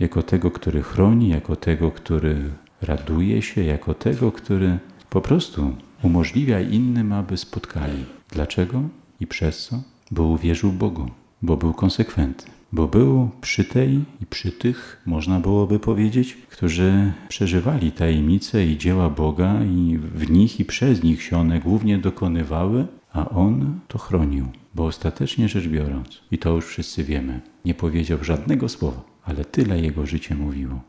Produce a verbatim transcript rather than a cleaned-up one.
jako tego, który chroni, jako tego, który raduje się, jako tego, który po prostu umożliwia innym, aby spotkali. Dlaczego i przez co? Bo uwierzył Bogu, bo był konsekwentny, bo był przy tej i przy tych, można byłoby powiedzieć, którzy przeżywali tajemnice i dzieła Boga i w nich i przez nich się one głównie dokonywały, a On to chronił, bo ostatecznie rzecz biorąc, i to już wszyscy wiemy, nie powiedział żadnego słowa, ale tyle jego życie mówiło.